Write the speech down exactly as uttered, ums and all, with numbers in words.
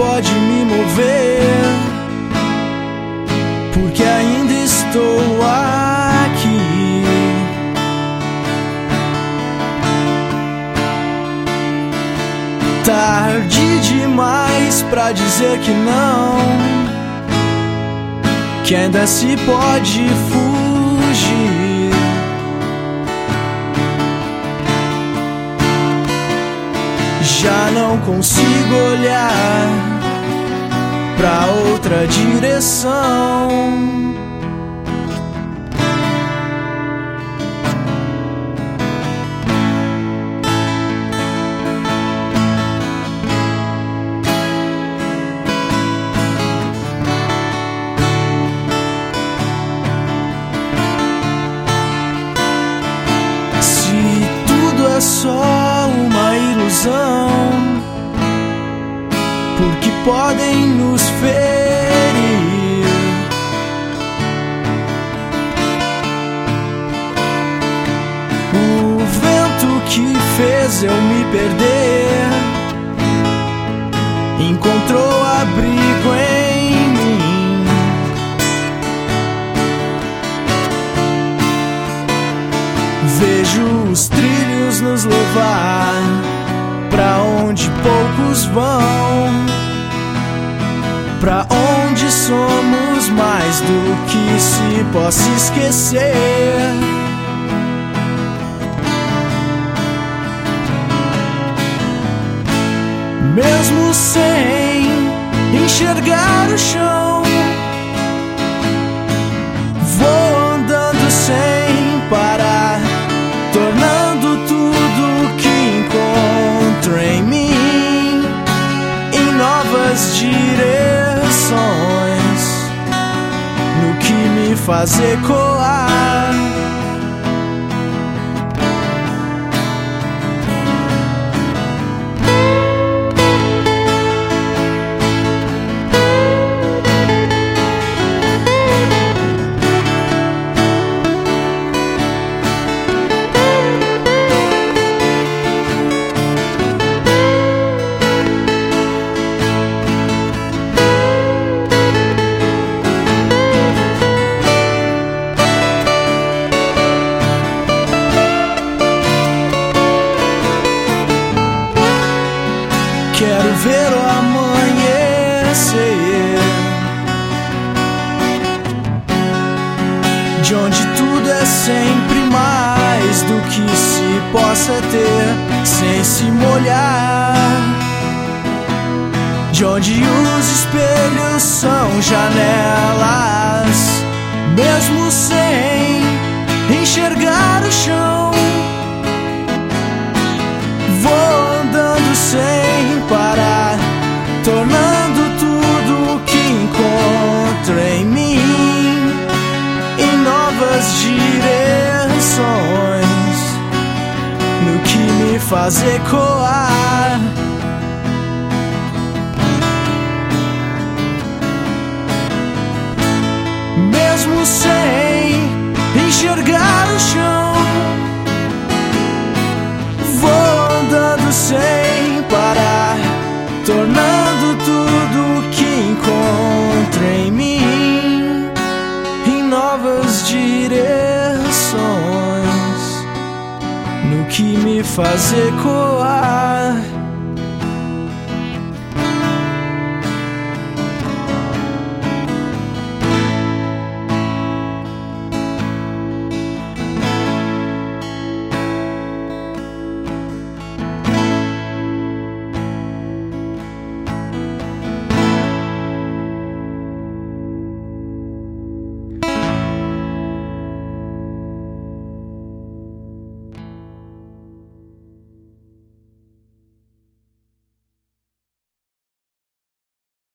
pode me mover, porque ainda estou aqui. Tarde demais pra dizer que não, que ainda se pode fugir. Já não consigo olhar pra outra direção. Se tudo é só uma ilusão, porque podem nos ferir. O vento que fez eu me perder encontrou abrigo em mim. Vejo os trilhos nos levar pra onde poucos vão, pra onde somos mais do que se possa esquecer. Mesmo sem enxergar o chão, vou andando sem parar, tornando tudo que encontro em mim em novas direções, no que me faz ecoar. Quero ver o amanhecer, de onde tudo é sempre mais do que se possa ter sem se molhar, de onde os espelhos são janelas, mesmo sem enxergar o chão. Vou andando sem parar, tornando tudo que encontro em mim em novas direções, no que me faz ecoar. Mesmo sem enxergar o chão, vou andando sem parar, tornando tudo que encontro em mim em novas direções, no que me faz ecoar.